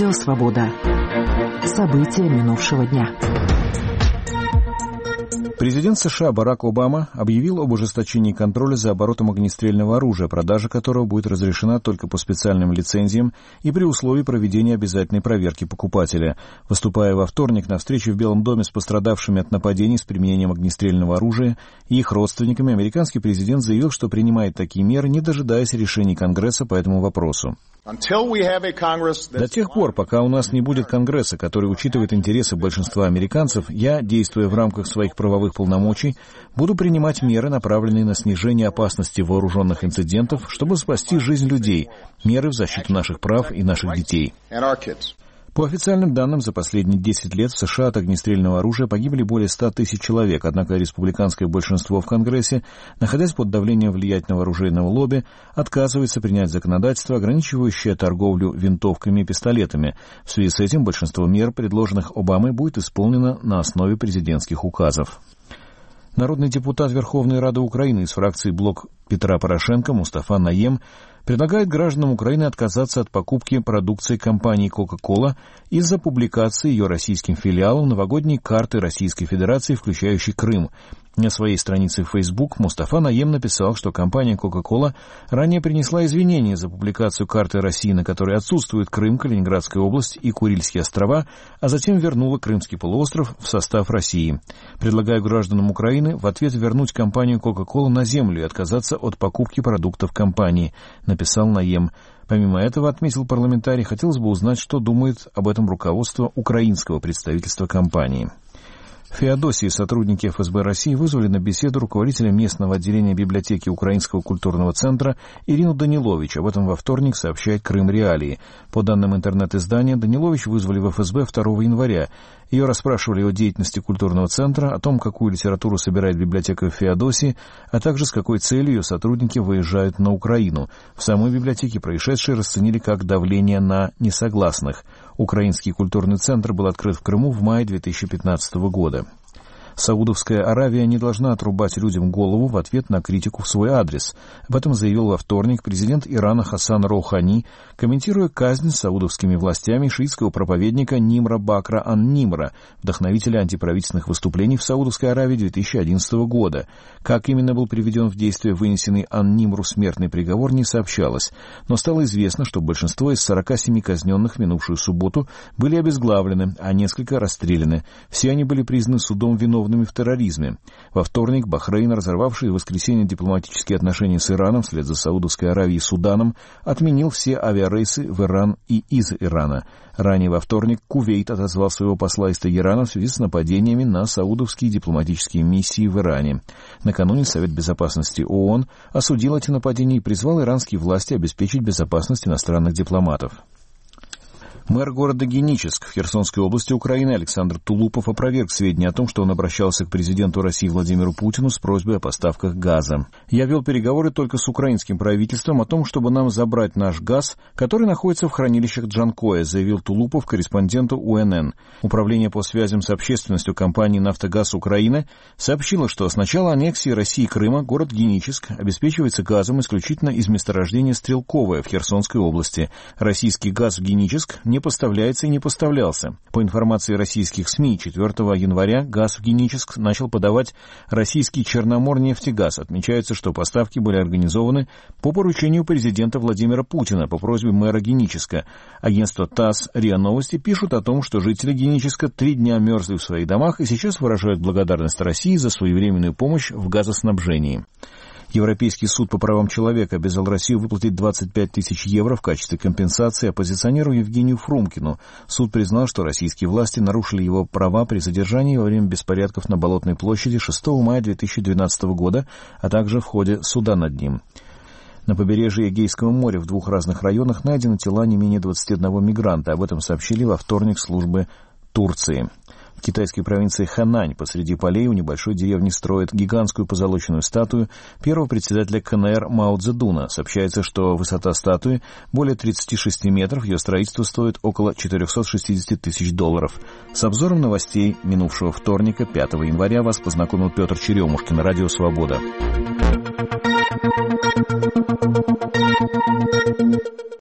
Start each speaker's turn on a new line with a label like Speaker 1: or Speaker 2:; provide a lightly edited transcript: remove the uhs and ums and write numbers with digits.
Speaker 1: Радио «Свобода». События минувшего дня.
Speaker 2: Президент США Барак Обама объявил об ужесточении контроля за оборотом огнестрельного оружия, продажа которого будет разрешена только по специальным лицензиям и при условии проведения обязательной проверки покупателя. Выступая во вторник на встрече в Белом доме с пострадавшими от нападений с применением огнестрельного оружия и их родственниками, американский президент заявил, что принимает такие меры, не дожидаясь решений Конгресса по этому вопросу. До тех пор, пока у нас не будет Конгресса, который учитывает интересы большинства американцев, я, действуя в рамках своих правовых полномочий, буду принимать меры, направленные на снижение опасности вооруженных инцидентов, чтобы спасти жизнь людей, меры в защиту наших прав и наших детей. По официальным данным, за последние 10 лет в США от огнестрельного оружия погибли более 100 тысяч человек, однако республиканское большинство в Конгрессе, находясь под давлением влиятельного оружейного лобби, отказывается принять законодательство, ограничивающее торговлю винтовками и пистолетами. В связи с этим большинство мер, предложенных Обамой, будет исполнено на основе президентских указов. Народный депутат Верховной Рады Украины из фракции «Блок Петра Порошенко» Мустафа Наем предлагает гражданам Украины отказаться от покупки продукции компании Coca-Cola из-за публикации ее российским филиалом новогодней карты Российской Федерации, включающей Крым. На своей странице в Facebook Мустафа Наем написал, что компания Coca-Cola ранее принесла извинения за публикацию карты России, на которой отсутствует Крым, Калининградская область и Курильские острова, а затем вернула Крымский полуостров в состав России. Предлагаю гражданам Украины в ответ вернуть компанию Coca-Cola на землю и отказаться от покупки продуктов компании, написал Наем. Помимо этого, отметил парламентарий, хотелось бы узнать, что думает об этом руководство украинского представительства компании. В Феодосии сотрудники ФСБ России вызвали на беседу руководителя местного отделения библиотеки Украинского культурного центра Ирину Данилович. Об этом во вторник сообщает Крым Реалии. По данным интернет-издания, Данилович вызвали в ФСБ 2 января. Ее расспрашивали о деятельности культурного центра, о том, какую литературу собирает библиотека в Феодосии, а также с какой целью ее сотрудники выезжают на Украину. В самой библиотеке происшедшее расценили как давление на несогласных. Украинский культурный центр был открыт в Крыму в мае 2015 года. Саудовская Аравия не должна отрубать людям голову в ответ на критику в свой адрес. Об этом заявил во вторник президент Ирана Хасан Роухани, комментируя казнь саудовскими властями шиитского проповедника Нимра Бакра ан-Нимра, вдохновителя антиправительственных выступлений в Саудовской Аравии 2011 года. Как именно был приведен в действие вынесенный ан-Нимру смертный приговор, не сообщалось, но стало известно, что большинство из 47 казненных в минувшую субботу были обезглавлены, а несколько расстреляны. Все они были признаны судом виновными в терроризме. Во вторник Бахрейн, разорвавший в воскресенье дипломатические отношения с Ираном вслед за Саудовской Аравией и Суданом, отменил все авиарейсы в Иран и из Ирана. Ранее во вторник Кувейт отозвал своего посла из Тегерана в связи с нападениями на саудовские дипломатические миссии в Иране. Накануне Совет Безопасности ООН осудил эти нападения и призвал иранские власти обеспечить безопасность иностранных дипломатов. Мэр города Геническ в Херсонской области Украины Александр Тулупов опроверг сведения о том, что он обращался к президенту России Владимиру Путину с просьбой о поставках газа. «Я вел переговоры только с украинским правительством о том, чтобы нам забрать наш газ, который находится в хранилищах Джанкоя», заявил Тулупов корреспонденту УНН. Управление по связям с общественностью компании «Нафтогаз Украины» сообщило, что с начала аннексии России Крыма город Геническ обеспечивается газом исключительно из месторождения Стрелковое в Херсонской области. Российский газ в Геническ не поставляется и не поставлялся. По информации российских СМИ, 4 января газ в Геническ начал подавать российский Черноморнефтегаз. Отмечается, что поставки были организованы по поручению президента Владимира Путина по просьбе мэра Геническа. Агентство ТАСС, РИА Новости пишут о том, что жители Геническа 3 дня мерзли в своих домах и сейчас выражают благодарность России за своевременную помощь в газоснабжении. Европейский суд по правам человека обязал Россию выплатить 25 тысяч евро в качестве компенсации оппозиционеру Евгению Фрумкину. Суд признал, что российские власти нарушили его права при задержании во время беспорядков на Болотной площади 6 мая 2012 года, а также в ходе суда над ним. На побережье Эгейского моря в 2 разных районах найдены тела не менее 21 мигранта. Об этом сообщили во вторник службы Турции. В китайской провинции Хэнань посреди полей у небольшой деревни строят гигантскую позолоченную статую первого председателя КНР Мао Цзэдуна. Сообщается, что высота статуи более 36 метров, ее строительство стоит около $460 тысяч. С обзором новостей минувшего вторника, 5 января, вас познакомил Петр Черемушкин, Радио «Свобода».